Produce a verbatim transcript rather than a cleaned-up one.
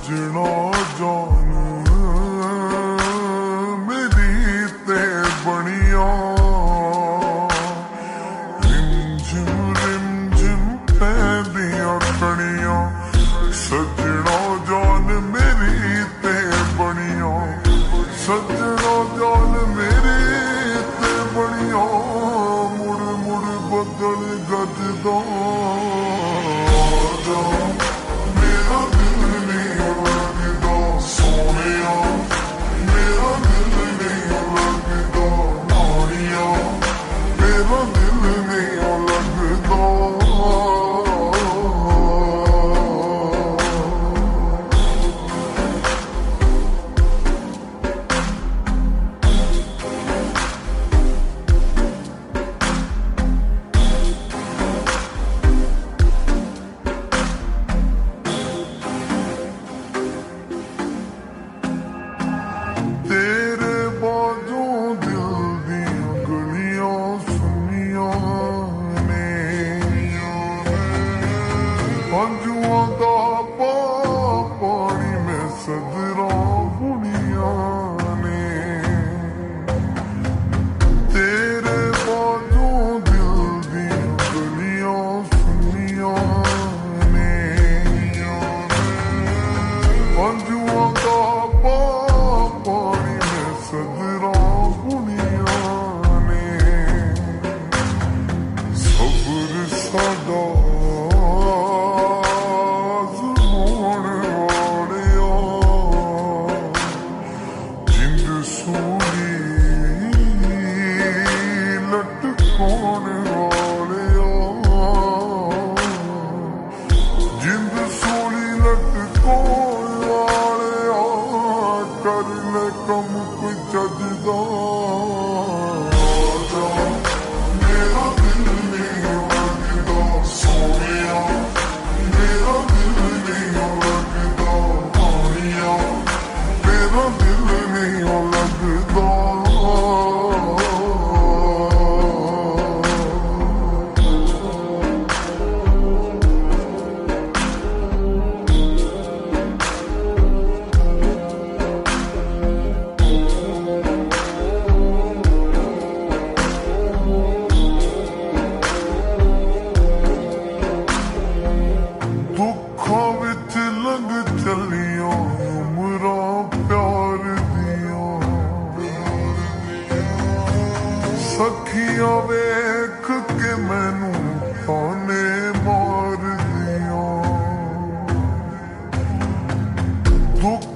सजना जान मेरी ते बनिया रिमझिम रिमझिम पैंदियां कणियां सजना जान मेरी ते बनिया सजना जान मेरी ते बनिया मुड़ मुड़ बदल गजदा अंजुआं दा पानी में सदरां बुनियां ने तेरे बाजों दिल दियां गलियां सुनियां ने अंजुआं दा पानी में सदरां बुनियां ने सब्र साडा कम कोई जजदा मेरा दिल नहीं लगदा सोनिया मेरा दिल नहीं लगदा पानिया मेरा दिल नहीं लगदा चलियां उमरां प्यार दियां सखियां वेख के मैनू ताने मार दियां दुख